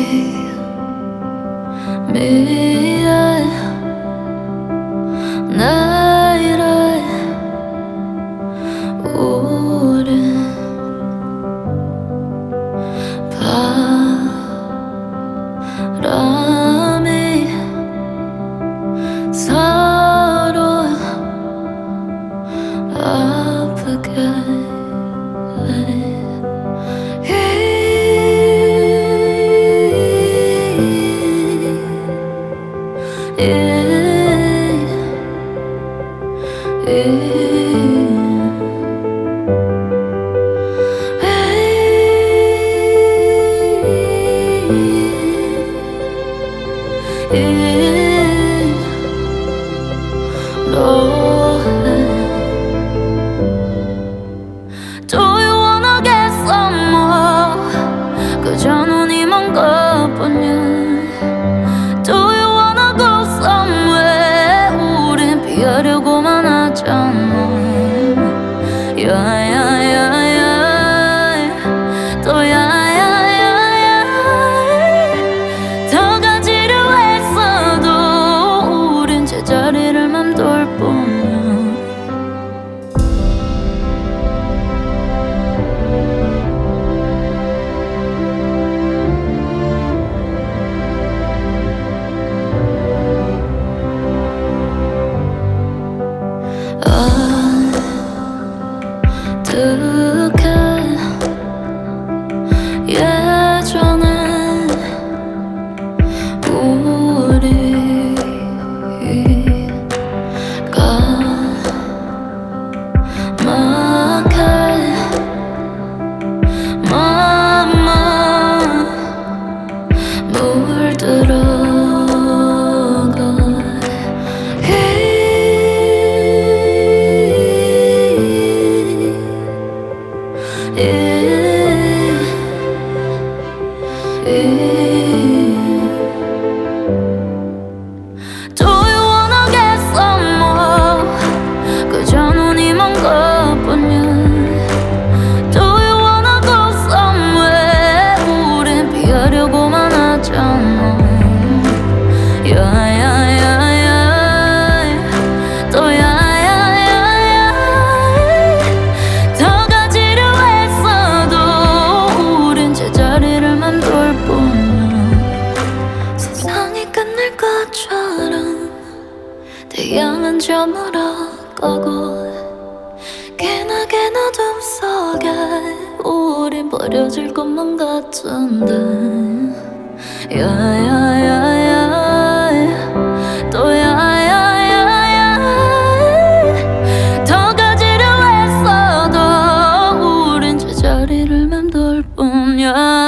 미안 내일의 우린 바람이 서로 아프게 Do you wanna get some more? 그저 눈이 먼 것뿐이야. Do you wanna go somewhere? 우린 피하려고만 하잖아. 야야야야 또 야야야야 더 가지려 했어도 우린 제자리를 맴돌 뿐이야. 어떡해 예전에 우리가 까맣게 맘만 물들어가 Do you wanna get some more? 그저 눈이 먼 것뿐이야. Do you wanna go somewhere? 우린 피하려고만 하잖아. 야야야야 또 야야야야 더 가지려 했어도 우린 제자리를 맴돌 뿐이야. 세상이 끝날 것처럼 태양은 저물어 가고 개나개나 어둠 속에 우린 버려질 것만 같은데. 야야야야 또 야야야야 더 가지려 했어도 우린 제자리를 맴돌 뿐이야.